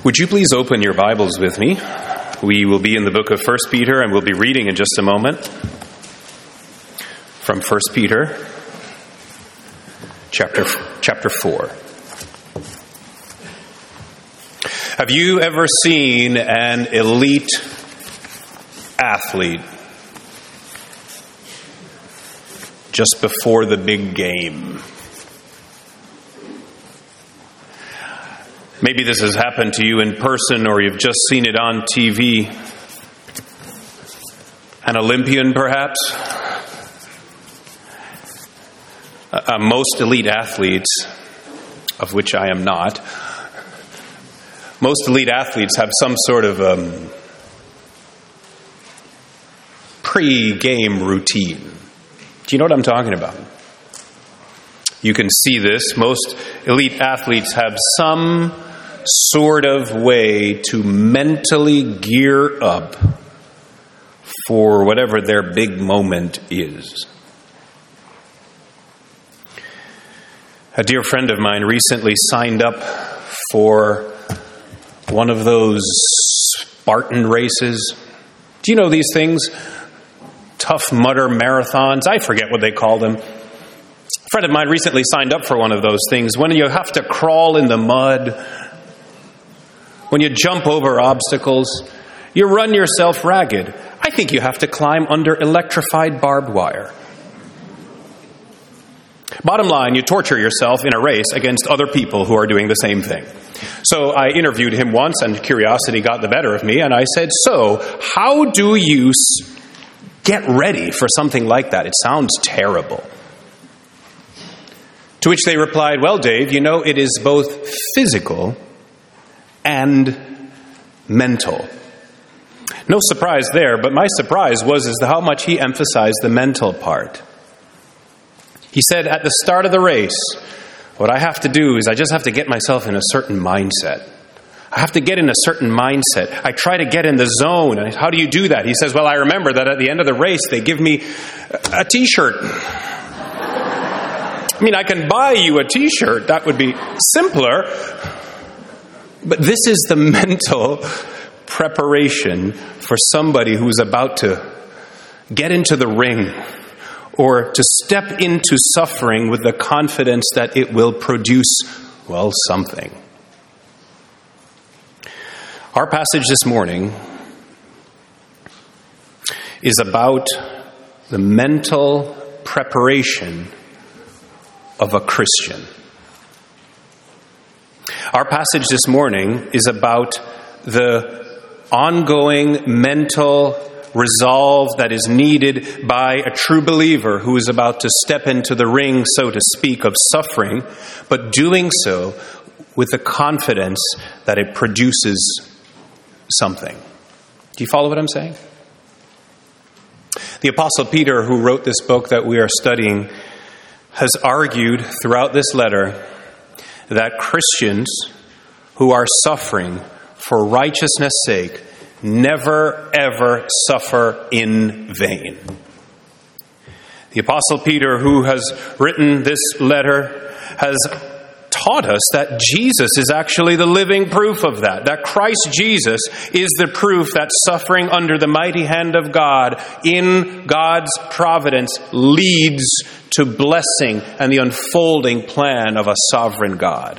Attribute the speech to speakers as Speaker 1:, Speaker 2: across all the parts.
Speaker 1: Would you please open your Bibles with me? We will be in the book of 1 Peter, and we'll be reading in just a moment from 1 Peter chapter 4. Have you ever seen an elite athlete just before the big game? Maybe this has happened to you in person, or you've just seen it on TV. An Olympian, perhaps? Most elite athletes, of which I am not, most elite athletes have some sort of pre-game routine. Do you know what I'm talking about? You can see this. Most elite athletes have some sort of way to mentally gear up for whatever their big moment is. A dear friend of mine recently signed up for one of those Spartan races. Do you know these things? Tough Mudder marathons. I forget what they call them. A friend of mine recently signed up for one of those things when you have to crawl in the mud, when you jump over obstacles, you run yourself ragged. I think you have to climb under electrified barbed wire. Bottom line, you torture yourself in a race against other people who are doing the same thing. So I interviewed him once, and curiosity got the better of me, and I said, "So, how do you get ready for something like that? It sounds terrible." To which they replied, "Well, Dave, you know, it is both physical and mental." No surprise there, but my surprise was how much he emphasized the mental part. He said, at the start of the race, what I have to do is I just have to get myself in a certain mindset. I have to get in a certain mindset. I try to get in the zone. And how do you do that? He says, well, I remember that at the end of the race, they give me a t-shirt. I mean, I can buy you a t-shirt. That would be simpler. But this is the mental preparation for somebody who's about to get into the ring or to step into suffering with the confidence that it will produce, well, something. Our passage this morning is about the mental preparation of a Christian. Our passage this morning is about the ongoing mental resolve that is needed by a true believer who is about to step into the ring, so to speak, of suffering, but doing so with the confidence that it produces something. Do you follow what I'm saying? The Apostle Peter, who wrote this book that we are studying, has argued throughout this letter that Christians who are suffering for righteousness' sake never, ever suffer in vain. The Apostle Peter, who has written this letter, has taught us that Jesus is actually the living proof of that Christ Jesus is the proof that suffering under the mighty hand of God in God's providence leads to blessing and the unfolding plan of a sovereign God.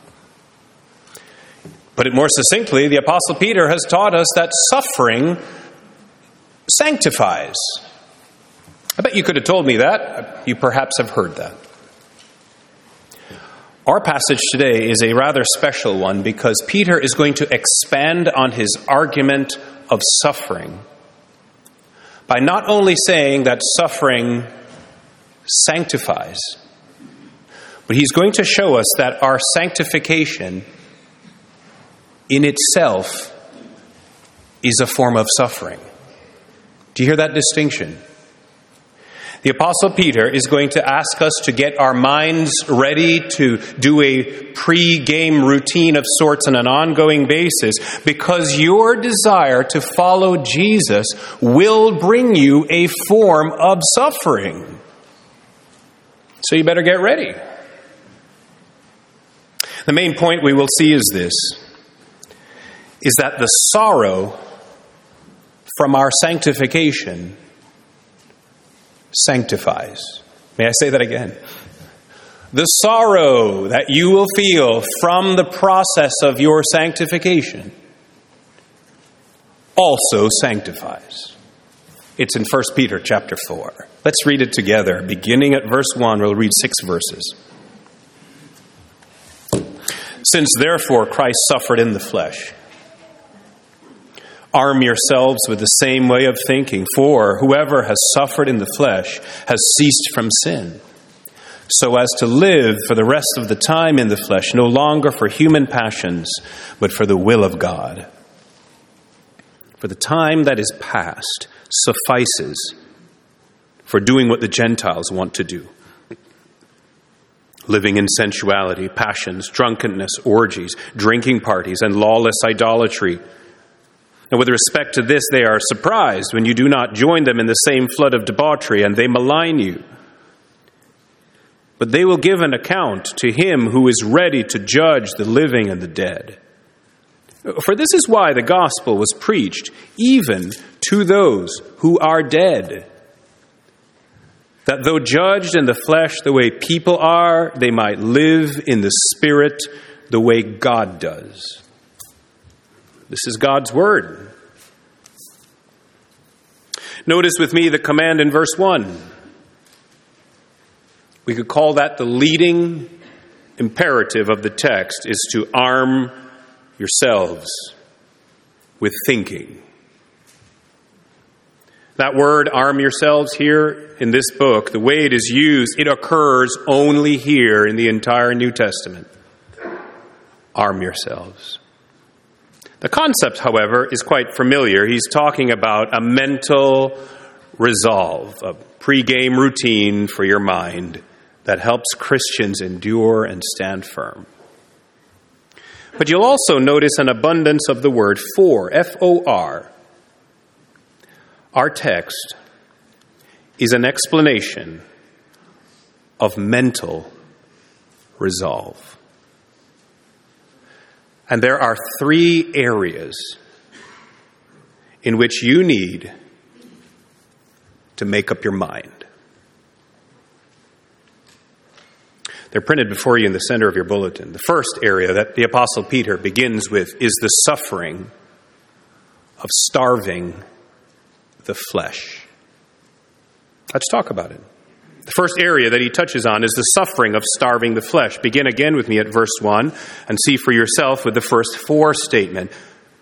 Speaker 1: Put it more succinctly, the Apostle Peter has taught us that suffering sanctifies. I bet you could have told me that. You perhaps have heard that. Our passage today is a rather special one because Peter is going to expand on his argument of suffering by not only saying that suffering sanctifies, but he's going to show us that our sanctification in itself is a form of suffering. Do you hear that distinction? The Apostle Peter is going to ask us to get our minds ready to do a pre-game routine of sorts on an ongoing basis, because your desire to follow Jesus will bring you a form of suffering. So you better get ready. The main point we will see is this: is that the sorrow from our sanctification sanctifies. May I say that again? The sorrow that you will feel from the process of your sanctification also sanctifies. It's in 1 Peter chapter 4. Let's read it together. Beginning at verse 1, we'll read 6 verses. Since therefore Christ suffered in the flesh, arm yourselves with the same way of thinking, for whoever has suffered in the flesh has ceased from sin, so as to live for the rest of the time in the flesh, no longer for human passions, but for the will of God. For the time that is past suffices for doing what the Gentiles want to do, living in sensuality, passions, drunkenness, orgies, drinking parties, and lawless idolatry. And with respect to this, they are surprised when you do not join them in the same flood of debauchery, and they malign you. But they will give an account to him who is ready to judge the living and the dead. For this is why the gospel was preached, even to those who are dead, that though judged in the flesh the way people are, they might live in the spirit the way God does. This is God's word. Notice with me the command in verse 1. We could call that the leading imperative of the text, is to arm yourselves with thinking. That word, arm yourselves, here in this book, the way it is used, it occurs only here in the entire New Testament. Arm yourselves. The concept, however, is quite familiar. He's talking about a mental resolve, a pre-game routine for your mind that helps Christians endure and stand firm. But you'll also notice an abundance of the word for, F-O-R. Our text is an explanation of mental resolve. And there are 3 areas in which you need to make up your mind. They're printed before you in the center of your bulletin. The first area that the Apostle Peter begins with is the suffering of starving the flesh. Let's talk about it. The first area that he touches on is the suffering of starving the flesh. Begin again with me at verse 1 and see for yourself with the first 4 statement.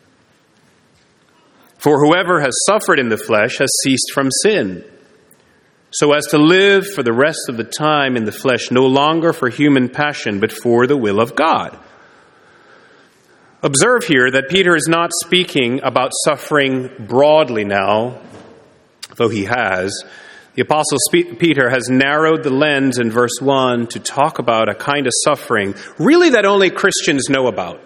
Speaker 1: For whoever has suffered in the flesh has ceased from sin, so as to live for the rest of the time in the flesh, no longer for human passion, but for the will of God. Observe here that Peter is not speaking about suffering broadly now, though he has. The Apostle Peter has narrowed the lens in verse 1 to talk about a kind of suffering, really that only Christians know about.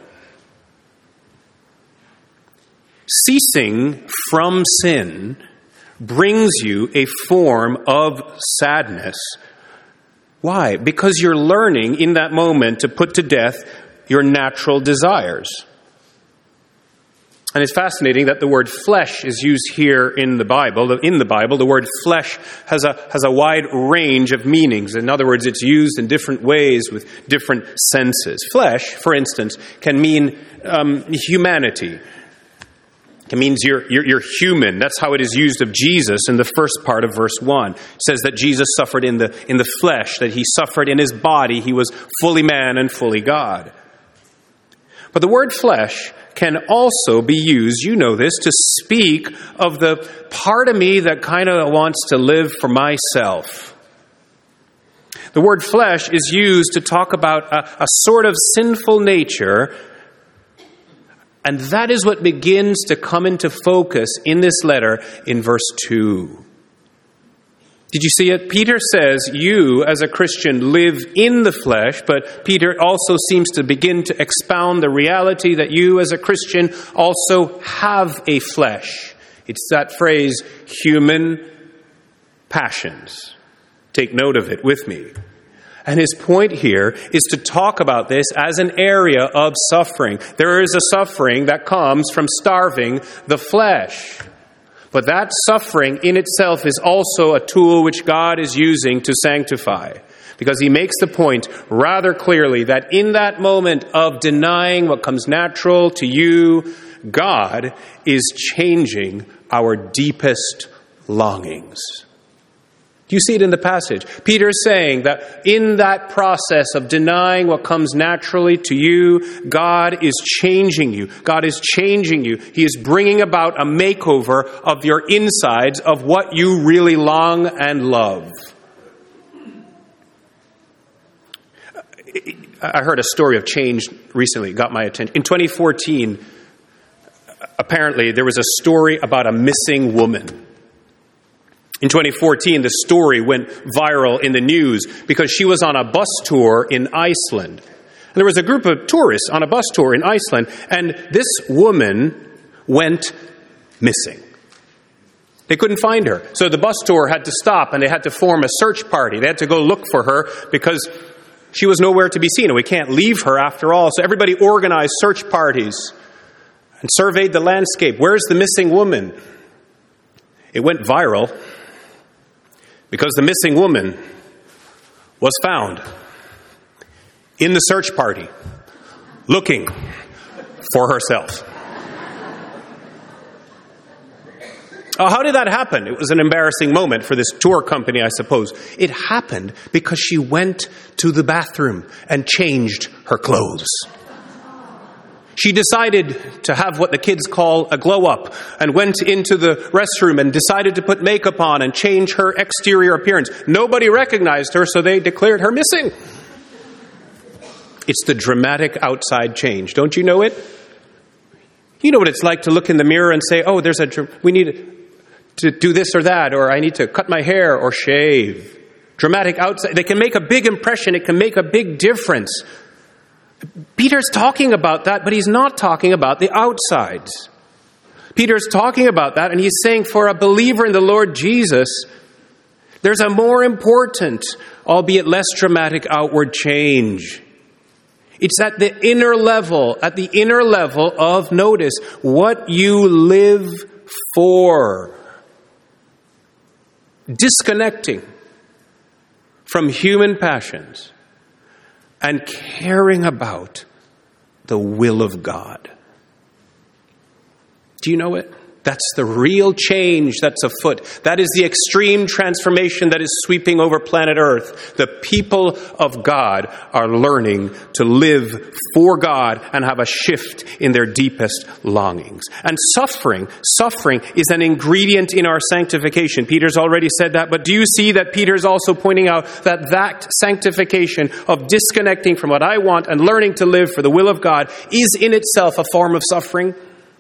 Speaker 1: Ceasing from sin brings you a form of sadness. Why? Because you're learning in that moment to put to death your natural desires. And it's fascinating that the word flesh is used here in the Bible. In the Bible, the word flesh has a wide range of meanings. In other words, it's used in different ways with different senses. Flesh, for instance, can mean humanity. It means you're human. That's how it is used of Jesus in the first part of verse 1. It says that Jesus suffered in the flesh, that he suffered in his body. He was fully man and fully God. But the word flesh can also be used, you know this, to speak of the part of me that kind of wants to live for myself. The word flesh is used to talk about a sort of sinful nature, and that is what begins to come into focus in this letter in verse 2. Did you see it? Peter says you, as a Christian, live in the flesh, but Peter also seems to begin to expound the reality that you, as a Christian, also have a flesh. It's that phrase, human passions. Take note of it with me. And his point here is to talk about this as an area of suffering. There is a suffering that comes from starving the flesh. But that suffering in itself is also a tool which God is using to sanctify. Because he makes the point rather clearly that in that moment of denying what comes natural to you, God is changing our deepest longings. Do you see it in the passage? Peter is saying that in that process of denying what comes naturally to you, God is changing you. God is changing you. He is bringing about a makeover of your insides of what you really long and love. I heard a story of change recently. It got my attention. In 2014, apparently there was a story about a missing woman. In 2014, the story went viral in the news because she was on a bus tour in Iceland. And there was a group of tourists on a bus tour in Iceland, and this woman went missing. They couldn't find her. So the bus tour had to stop, and they had to form a search party. They had to go look for her because she was nowhere to be seen, and we can't leave her after all. So everybody organized search parties and surveyed the landscape. Where's the missing woman? It went viral because the missing woman was found in the search party, looking for herself. How did that happen? It was an embarrassing moment for this tour company, I suppose. It happened because she went to the bathroom and changed her clothes. She decided to have what the kids call a glow up and went into the restroom and decided to put makeup on and change her exterior appearance. Nobody recognized her, so they declared her missing. It's the dramatic outside change. Don't you know it? You know what it's like to look in the mirror and say, oh, we need to do this or that, or I need to cut my hair or shave. Dramatic outside. They can make a big impression. It can make a big difference. Peter's talking about that, but he's not talking about the outsides. Peter's talking about that, and he's saying for a believer in the Lord Jesus, there's a more important, albeit less dramatic, outward change. It's at the inner level of, notice, what you live for. Disconnecting from human passions and caring about the will of God. Do you know it? That's the real change that's afoot. That is the extreme transformation that is sweeping over planet Earth. The people of God are learning to live for God and have a shift in their deepest longings. And suffering is an ingredient in our sanctification. Peter's already said that, but do you see that Peter's also pointing out that sanctification of disconnecting from what I want and learning to live for the will of God is in itself a form of suffering?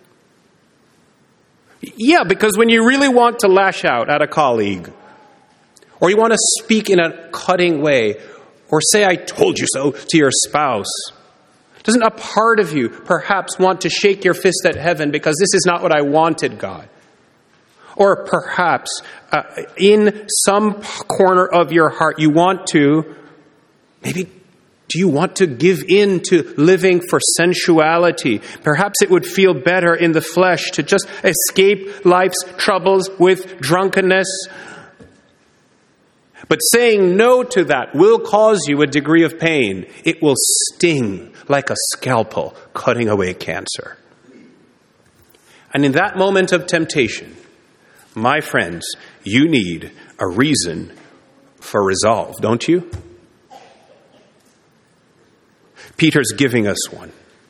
Speaker 1: Yeah, because when you really want to lash out at a colleague, or you want to speak in a cutting way, or say, I told you so, to your spouse, doesn't a part of you perhaps want to shake your fist at heaven because this is not what I wanted, God? Or perhaps in some corner of your heart you want to, do you want to give in to living for sensuality? Perhaps it would feel better in the flesh to just escape life's troubles with drunkenness. But saying no to that will cause you a degree of pain. It will sting like a scalpel cutting away cancer. And in that moment of temptation, my friends, you need a reason for resolve, don't you? Peter's giving us one.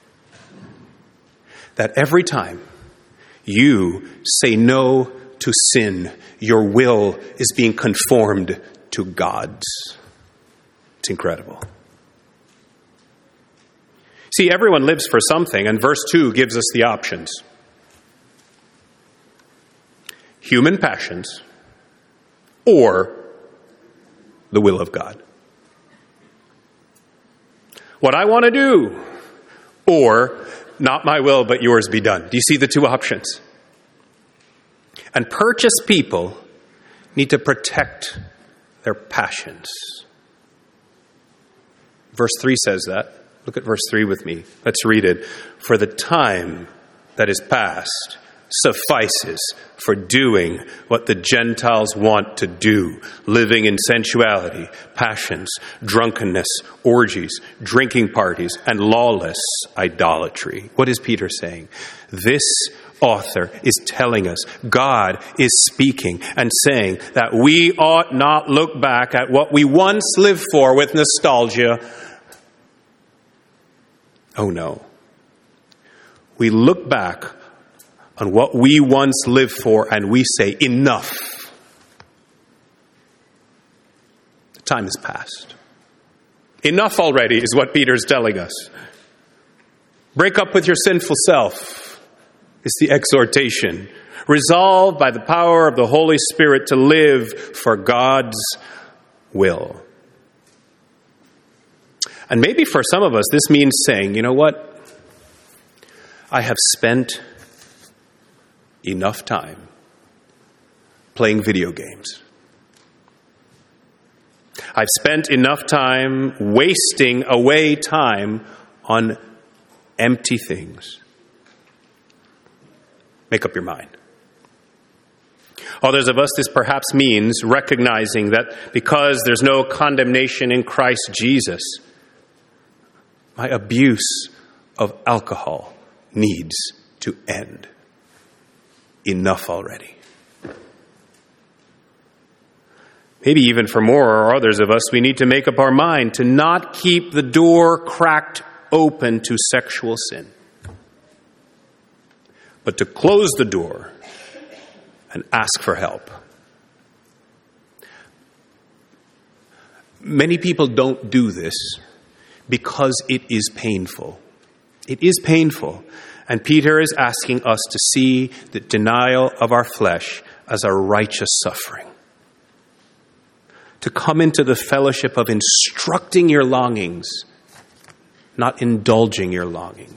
Speaker 1: That every time you say no to sin, your will is being conformed to God's. It's incredible. See, everyone lives for something, and verse 2 gives us the options. Human passions or the will of God. What I want to do, or not my will, but yours be done. Do you see the two options? And purchased people need to protect their passions. Verse 3 says that. Look at verse 3 with me. Let's read it. For the time that is past suffices for doing what the Gentiles want to do, living in sensuality, passions, drunkenness, orgies, drinking parties, and lawless idolatry. What is Peter saying? This author is telling us, God is speaking and saying that we ought not look back at what we once lived for with nostalgia. Oh no. We look back on what we once lived for and we say, enough. The time has passed. Enough already is what Peter's telling us. Break up with your sinful self is the exhortation. Resolve by the power of the Holy Spirit to live for God's will. And maybe for some of us, this means saying, you know what? I have spent enough time playing video games. I've spent enough time wasting away time on empty things. Make up your mind. Others of us, this perhaps means recognizing that because there's no condemnation in Christ Jesus, my abuse of alcohol needs to end. Enough already. Maybe even for more or others of us, we need to make up our mind to not keep the door cracked open to sexual sin, but to close the door and ask for help. Many people don't do this because it is painful. It is painful. And Peter is asking us to see the denial of our flesh as a righteous suffering. To come into the fellowship of instructing your longings, not indulging your longings.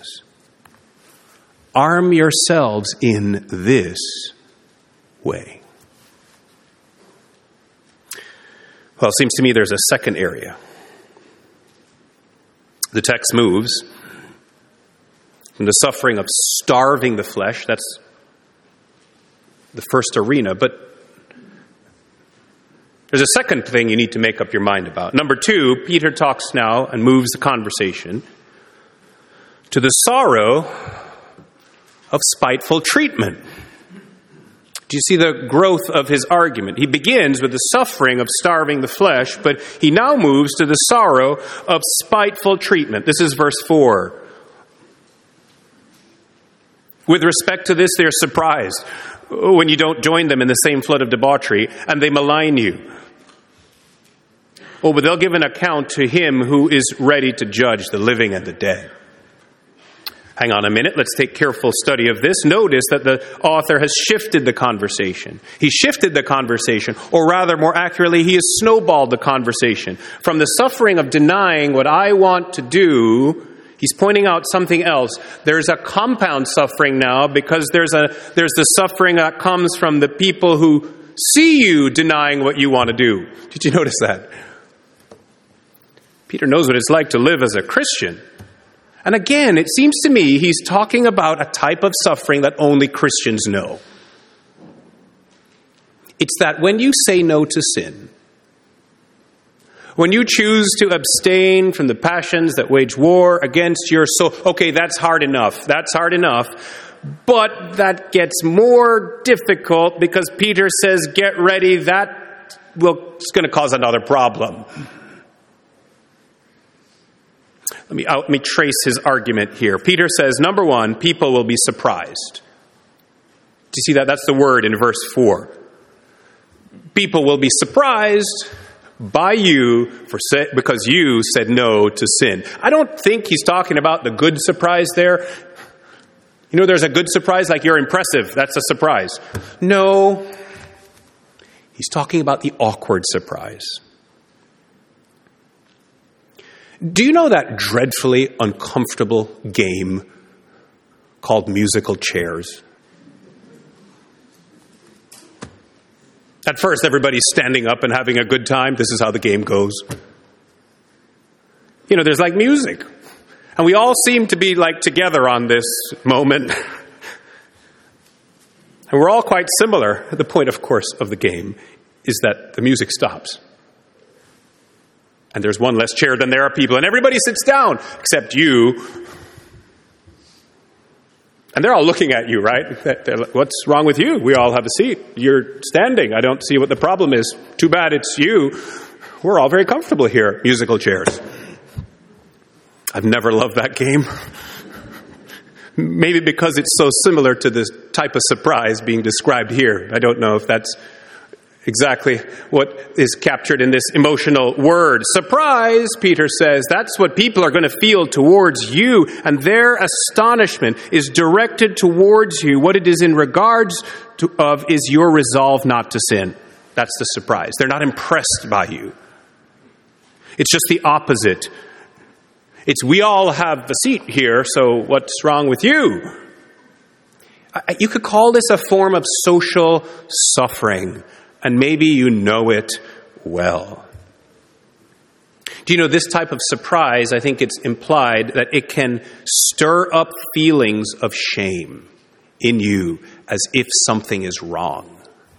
Speaker 1: Arm yourselves in this way. Well, it seems to me there's a second area. The text moves from the suffering of starving the flesh. That's the first arena. But there's a second thing you need to make up your mind about. Number 2, Peter talks now and moves the conversation to the sorrow of spiteful treatment. Do you see the growth of his argument? He begins with the suffering of starving the flesh, but he now moves to the sorrow of spiteful treatment. This is verse 4. With respect to this, they're surprised when you don't join them in the same flood of debauchery, and they malign you. Oh, but they'll give an account to him who is ready to judge the living and the dead. Hang on a minute. Let's take careful study of this. Notice that the author has shifted the conversation. He shifted the conversation, or rather, more accurately, he has snowballed the conversation. From the suffering of denying what I want to do, he's pointing out something else. There's a compound suffering now because there's the suffering that comes from the people who see you denying what you want to do. Did you notice that? Peter knows what it's like to live as a Christian. And again, it seems to me he's talking about a type of suffering that only Christians know. It's that when you say no to sin, when you choose to abstain from the passions that wage war against your soul, okay, that's hard enough. That's hard enough. But that gets more difficult because Peter says, get ready, it's going to cause another problem. Let me trace his argument here. Peter says, number 1, people will be surprised. Do you see that? That's the word in verse 4. People will be surprised by you because you said no to sin. I don't think he's talking about the good surprise there. You know, there's a good surprise, like you're impressive. That's a surprise. No, he's talking about the awkward surprise. Do you know that dreadfully uncomfortable game called musical chairs? At first, everybody's standing up and having a good time. This is how the game goes. There's like music. And we all seem to be like together on this moment. And we're all quite similar. The point, of course, of the game is that the music stops. And there's one less chair than there are people. And everybody sits down, except you. And they're all looking at you, right? They're like, what's wrong with you? We all have a seat. You're standing. I don't see what the problem is. Too bad it's you. We're all very comfortable here, musical chairs. I've never loved that game. Maybe because it's so similar to this type of surprise being described here. I don't know if that's exactly what is captured in this emotional word. Surprise, Peter says, that's what people are going to feel towards you, and their astonishment is directed towards you. What it is in regards of is your resolve not to sin. That's the surprise. They're not impressed by you. It's just the opposite. It's we all have a seat here, so what's wrong with you? You could call this a form of social suffering, and maybe you know it well. Do you know this type of surprise, I think it's implied that it can stir up feelings of shame in you as if something is wrong.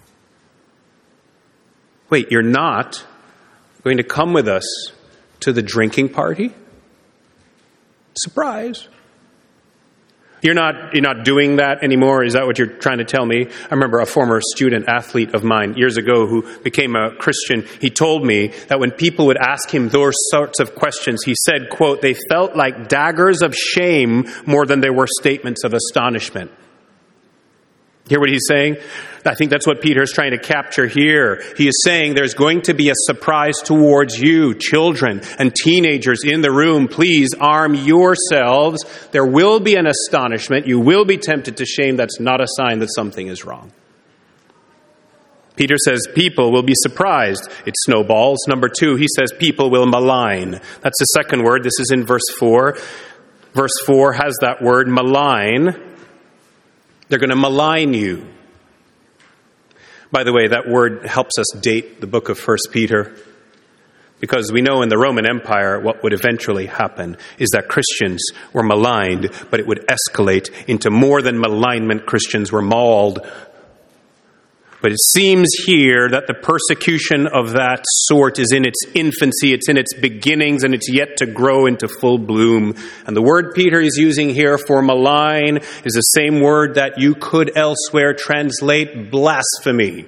Speaker 1: Wait, you're not going to come with us to the drinking party? Surprise. You're not doing that anymore? Is that what you're trying to tell me? I remember a former student athlete of mine years ago who became a Christian. He told me that when people would ask him those sorts of questions, he said, quote, they felt like daggers of shame more than they were statements of astonishment. Hear what he's saying? I think that's what Peter's trying to capture here. He is saying there's going to be a surprise towards you, children and teenagers in the room. Please arm yourselves. There will be an astonishment. You will be tempted to shame. That's not a sign that something is wrong. Peter says people will be surprised. It snowballs. Number 2, he says people will malign. That's the second word. This is in verse 4. Verse 4 has that word malign. They're going to malign you. By the way, that word helps us date the book of 1 Peter, because we know in the Roman Empire what would eventually happen is that Christians were maligned, but it would escalate into more than malignment. Christians were mauled. But it seems here that the persecution of that sort is in its infancy, it's in its beginnings, and it's yet to grow into full bloom. And the word Peter is using here for malign is the same word that you could elsewhere translate blasphemy.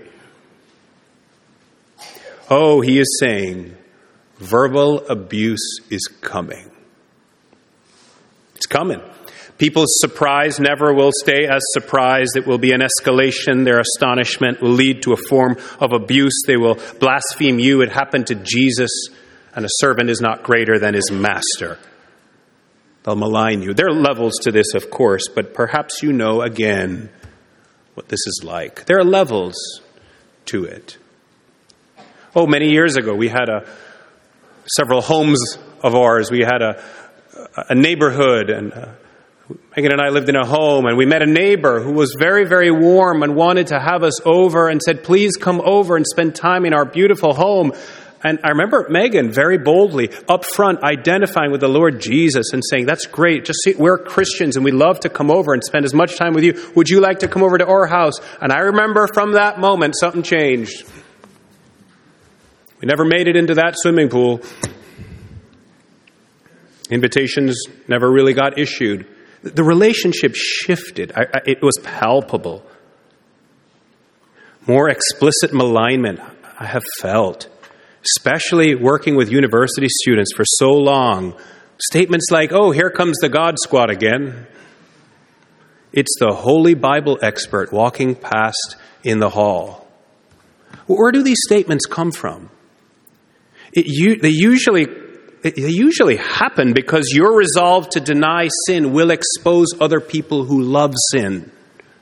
Speaker 1: Oh, he is saying verbal abuse is coming. It's coming. People's surprise never will stay as surprised. It will be an escalation. Their astonishment will lead to a form of abuse. They will blaspheme you. It happened to Jesus, and a servant is not greater than his master. They'll malign you. There are levels to this, of course, but perhaps you know again what this is like. There are levels to it. Oh, many years ago, we had several homes of ours. We had a neighborhood, and Megan and I lived in a home, and we met a neighbor who was very, very warm and wanted to have us over and said, please come over and spend time in our beautiful home. And I remember Megan very boldly up front identifying with the Lord Jesus and saying, that's great. Just see, we're Christians and we love to come over and spend as much time with you. Would you like to come over to our house? And I remember from that moment, something changed. We never made it into that swimming pool. Invitations never really got issued. The relationship shifted. It was palpable. More explicit malignment I have felt, especially working with university students for so long. Statements like, oh, here comes the God Squad again. It's the Holy Bible expert walking past in the hall. Where do these statements come from? They usually happen because your resolve to deny sin will expose other people who love sin.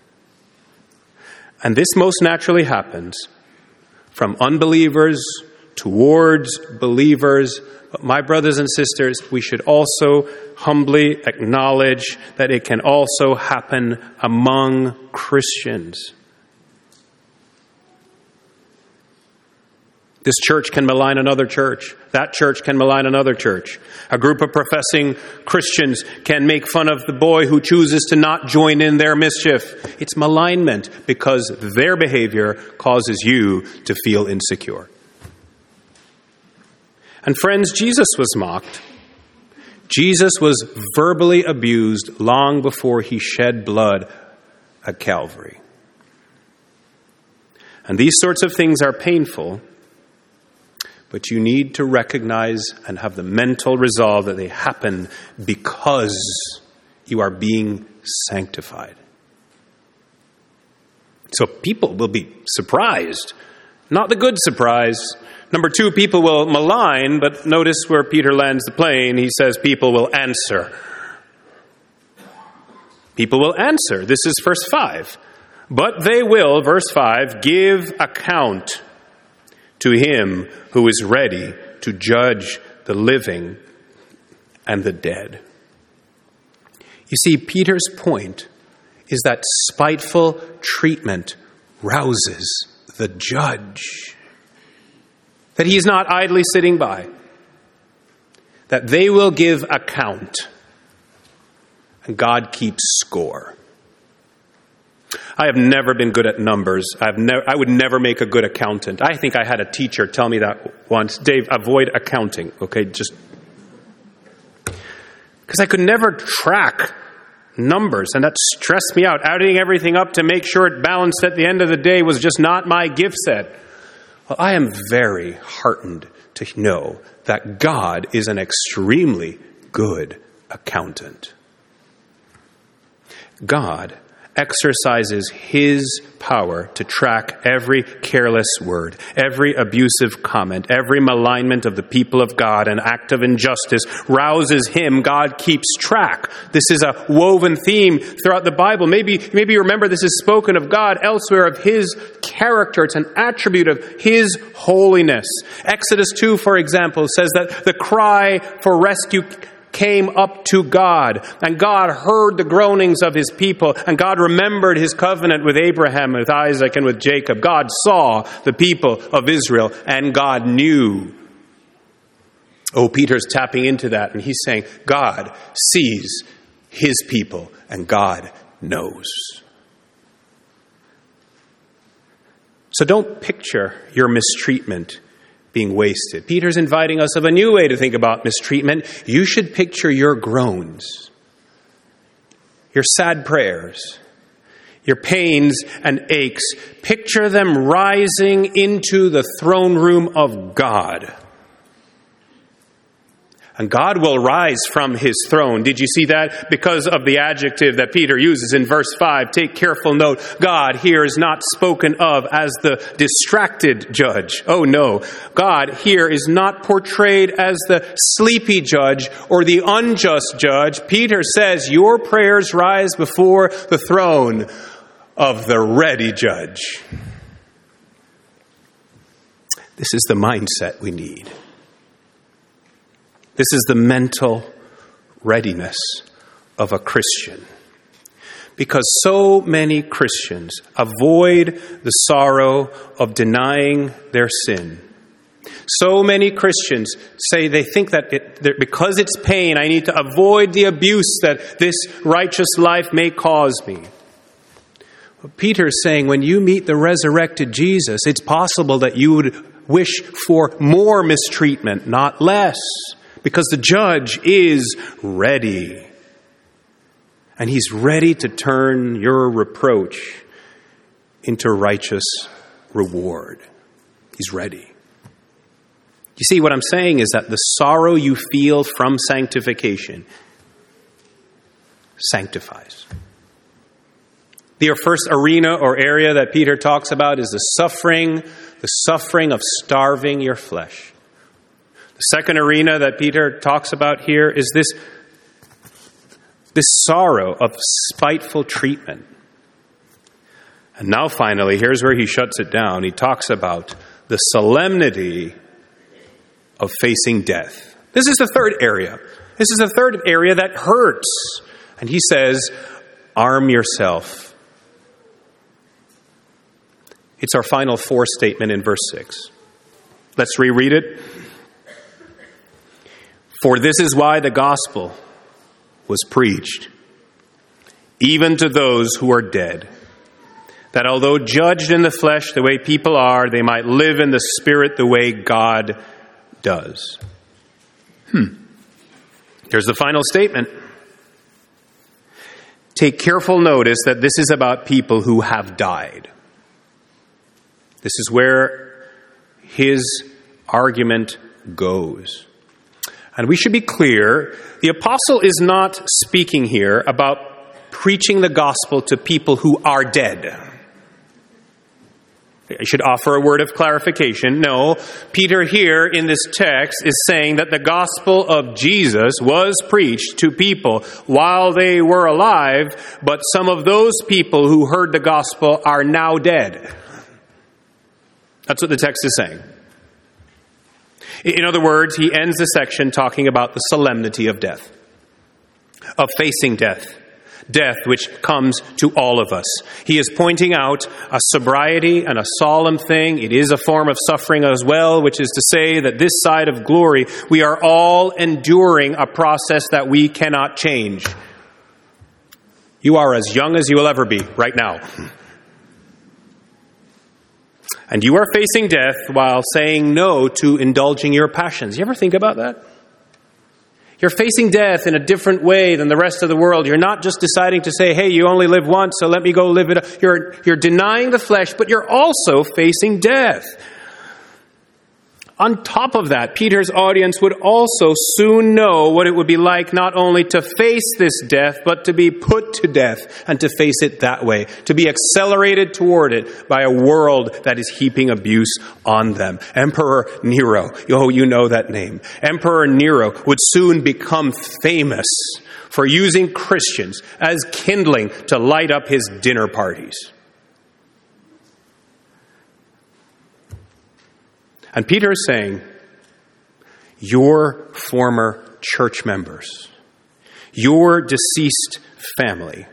Speaker 1: And this most naturally happens from unbelievers towards believers. But my brothers and sisters, we should also humbly acknowledge that it can also happen among Christians. This church can malign another church. That church can malign another church. A group of professing Christians can make fun of the boy who chooses to not join in their mischief. It's malignment because their behavior causes you to feel insecure. And friends, Jesus was mocked. Jesus was verbally abused long before he shed blood at Calvary. And these sorts of things are painful, but you need to recognize and have the mental resolve that they happen because you are being sanctified. So people will be surprised, not the good surprise. Number two, people will malign, but notice where Peter lands the plane. He says people will answer. People will answer. This is verse 5. But they will, verse 5, give account to him who is ready to judge the living and the dead. You see, Peter's point is that spiteful treatment rouses the judge. That he is not idly sitting by. That they will give account. And God keeps score. I have never been good at numbers. I would never make a good accountant. I think I had a teacher tell me that once. Dave, avoid accounting, okay? Just because I could never track numbers, and that stressed me out. Adding everything up to make sure it balanced at the end of the day was just not my gift set. Well, I am very heartened to know that God is an extremely good accountant. God exercises his power to track every careless word, every abusive comment, every malignment of the people of God, an act of injustice, rouses him. God keeps track. This is a woven theme throughout the Bible. Maybe you remember this is spoken of God elsewhere, of his character. It's an attribute of his holiness. Exodus 2, for example, says that the cry for rescue came up to God, and God heard the groanings of his people, and God remembered his covenant with Abraham, with Isaac, and with Jacob. God saw the people of Israel, and God knew. Oh, Peter's tapping into that, and he's saying, God sees his people, and God knows. So don't picture your mistreatment being wasted. Peter's inviting us of a new way to think about mistreatment. You should picture your groans, your sad prayers, your pains and aches. Picture them rising into the throne room of God. And God will rise from his throne. Did you see that? Because of the adjective that Peter uses in verse 5. Take careful note. God here is not spoken of as the distracted judge. Oh no. God here is not portrayed as the sleepy judge or the unjust judge. Peter says, your prayers rise before the throne of the ready judge. This is the mindset we need. This is the mental readiness of a Christian. Because so many Christians avoid the sorrow of denying their sin. So many Christians say they think that because it's pain, I need to avoid the abuse that this righteous life may cause me. Well, Peter's saying when you meet the resurrected Jesus, it's possible that you would wish for more mistreatment, not less. Because the judge is ready. And he's ready to turn your reproach into righteous reward. He's ready. You see, what I'm saying is that the sorrow you feel from sanctification sanctifies. The first arena or area that Peter talks about is the suffering of starving your flesh. The second arena that Peter talks about here is this sorrow of spiteful treatment. And now finally, here's where he shuts it down. He talks about the solemnity of facing death. This is the third area. This is the third area that hurts. And he says, arm yourself. It's our final fourth statement in verse 6. Let's reread it. For this is why the gospel was preached, even to those who are dead, that although judged in the flesh the way people are, they might live in the spirit the way God does. Here's the final statement. Take careful notice that this is about people who have died. This is where his argument goes. And we should be clear, the apostle is not speaking here about preaching the gospel to people who are dead. I should offer a word of clarification. No, Peter here in this text is saying that the gospel of Jesus was preached to people while they were alive, but some of those people who heard the gospel are now dead. That's what the text is saying. In other words, he ends the section talking about the solemnity of death, of facing death. Death which comes to all of us. He is pointing out a sobriety and a solemn thing. It is a form of suffering as well, which is to say that this side of glory, we are all enduring a process that we cannot change. You are as young as you will ever be right now. And you are facing death while saying no to indulging your passions. You ever think about that? You're facing death in a different way than the rest of the world. You're not just deciding to say, hey, you only live once, so let me go live it. You're denying the flesh, but you're also facing death. On top of that, Peter's audience would also soon know what it would be like not only to face this death, but to be put to death and to face it that way, to be accelerated toward it by a world that is heaping abuse on them. Emperor Nero, you know that name. Emperor Nero would soon become famous for using Christians as kindling to light up his dinner parties. And Peter is saying, your former church members, your deceased family,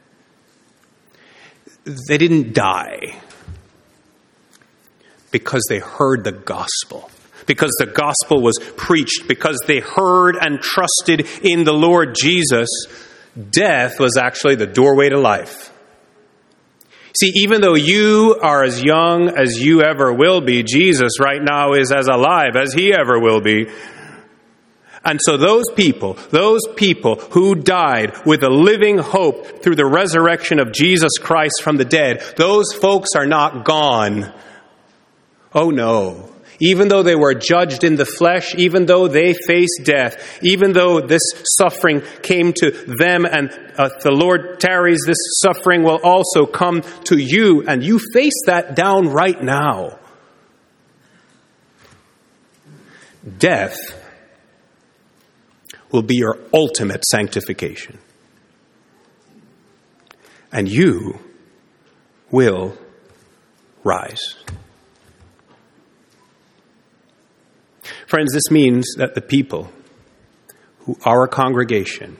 Speaker 1: they didn't die because they heard the gospel, because the gospel was preached, because they heard and trusted in the Lord Jesus. Death was actually the doorway to life. See, even though you are as young as you ever will be, Jesus right now is as alive as he ever will be. And so those people who died with a living hope through the resurrection of Jesus Christ from the dead, those folks are not gone. Oh no. Even though they were judged in the flesh, even though they faced death, even though this suffering came to them and the Lord tarries, this suffering will also come to you, and you face that down right now. Death will be your ultimate sanctification. And you will rise. Friends, this means that the people who are a congregation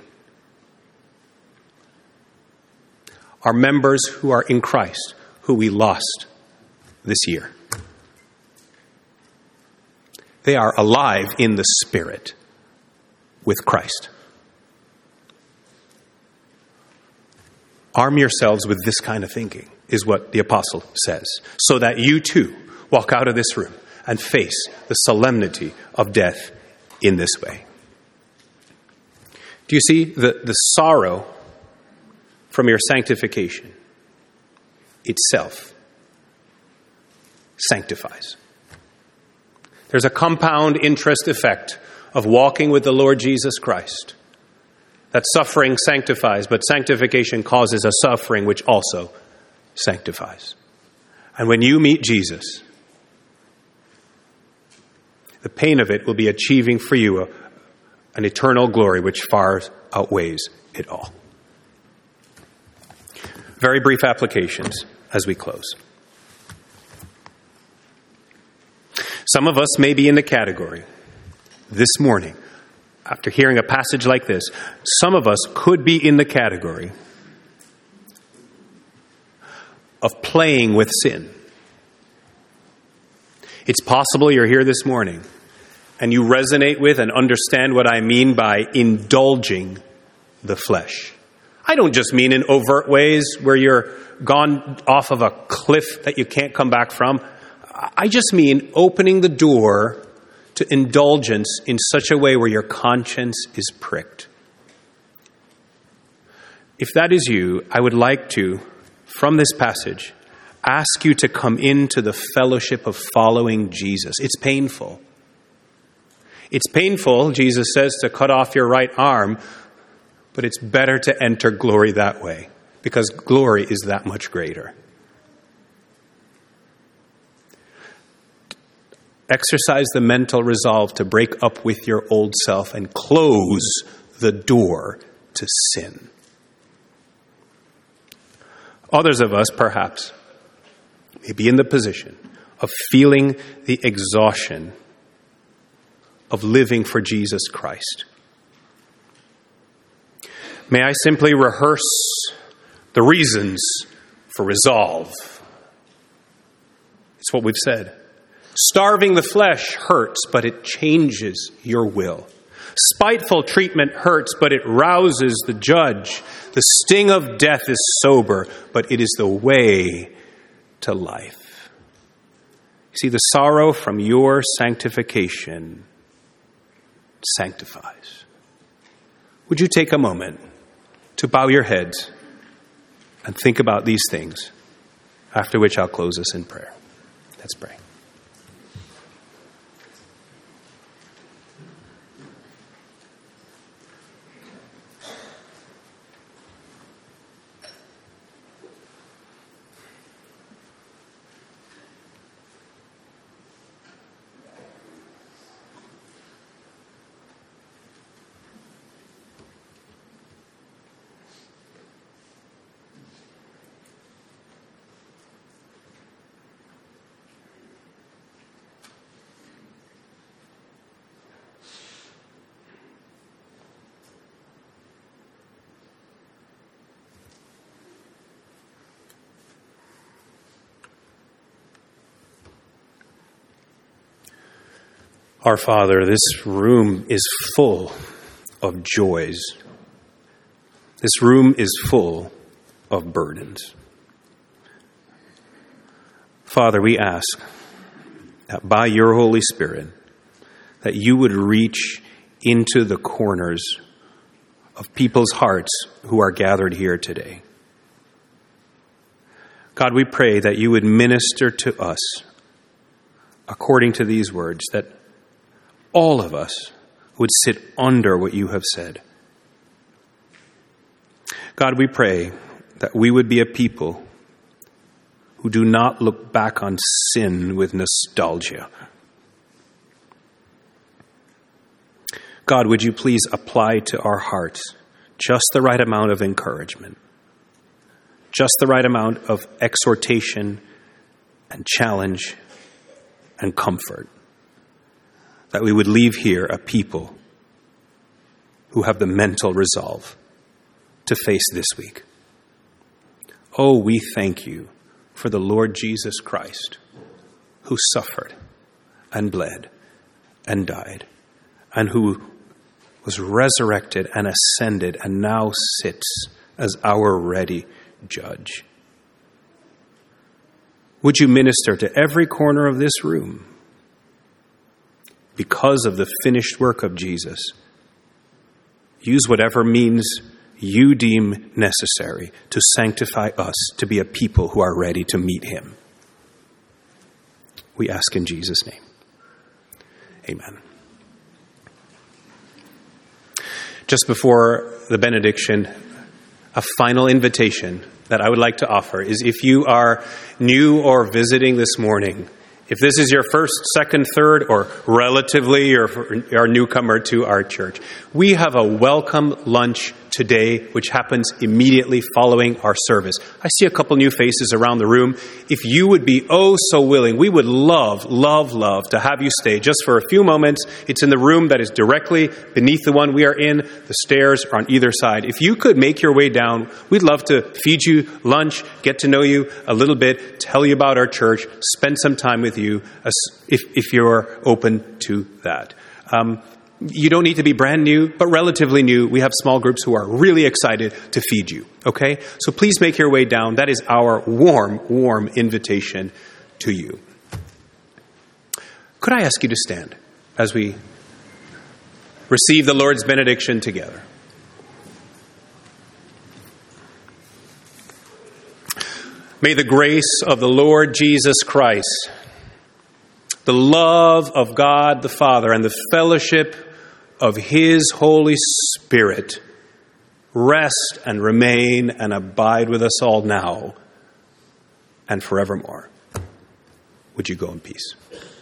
Speaker 1: are members who are in Christ, who we lost this year. They are alive in the Spirit with Christ. Arm yourselves with this kind of thinking, is what the apostle says, so that you too walk out of this room and face the solemnity of death in this way. Do you see the sorrow from your sanctification itself sanctifies? There's a compound interest effect of walking with the Lord Jesus Christ. That suffering sanctifies, but sanctification causes a suffering which also sanctifies. And when you meet Jesus, the pain of it will be achieving for you an eternal glory which far outweighs it all. Very brief applications as we close. Some of us may be in the category this morning, after hearing a passage like this, some of us could be in the category of playing with sin. It's possible you're here this morning and you resonate with and understand what I mean by indulging the flesh. I don't just mean in overt ways where you're gone off of a cliff that you can't come back from. I just mean opening the door to indulgence in such a way where your conscience is pricked. If that is you, I would like to, from this passage, ask you to come into the fellowship of following Jesus. It's painful. It's painful, Jesus says, to cut off your right arm, but it's better to enter glory that way, because glory is that much greater. Exercise the mental resolve to break up with your old self and close the door to sin. Others of us, perhaps, may be in the position of feeling the exhaustion of living for Jesus Christ. May I simply rehearse the reasons for resolve? It's what we've said. Starving the flesh hurts, but it changes your will. Spiteful treatment hurts, but it rouses the judge. The sting of death is sober, but it is the way to life. See, the sorrow from your sanctification sanctifies. Would you take a moment to bow your heads and think about these things, after which I'll close us in prayer. Let's pray. Our Father, this room is full of joys. This room is full of burdens. Father, we ask that by your Holy Spirit, that you would reach into the corners of people's hearts who are gathered here today. God, we pray that you would minister to us according to these words, that all of us would sit under what you have said. God, we pray that we would be a people who do not look back on sin with nostalgia. God, would you please apply to our hearts just the right amount of encouragement, just the right amount of exhortation and challenge and comfort, that we would leave here a people who have the mental resolve to face this week. Oh, we thank you for the Lord Jesus Christ, who suffered and bled and died, and who was resurrected and ascended and now sits as our ready judge. Would you minister to every corner of this room because of the finished work of Jesus? Use whatever means you deem necessary to sanctify us to be a people who are ready to meet him. We ask in Jesus' name. Amen. Just before the benediction, a final invitation that I would like to offer is, if you are new or visiting this morning, if this is your first, second, third, or relatively you're a newcomer to our church, we have a welcome lunch today, which happens immediately following our service. I see a couple new faces around the room. If you would be oh so willing, we would love to have you stay just for a few moments. It's in the room that is directly beneath the one we are in. The stairs are on either side. If you could make your way down, we'd love to feed you lunch, get to know you a little bit, tell you about our church, spend some time with you if you're open to that. You don't need to be brand new, but relatively new. We have small groups who are really excited to feed you, okay? So please make your way down. That is our warm invitation to you. Could I ask you to stand as we receive the Lord's benediction together? May the grace of the Lord Jesus Christ, the love of God the Father, and the fellowship of His Holy Spirit rest and remain and abide with us all now and forevermore. Would you go in peace?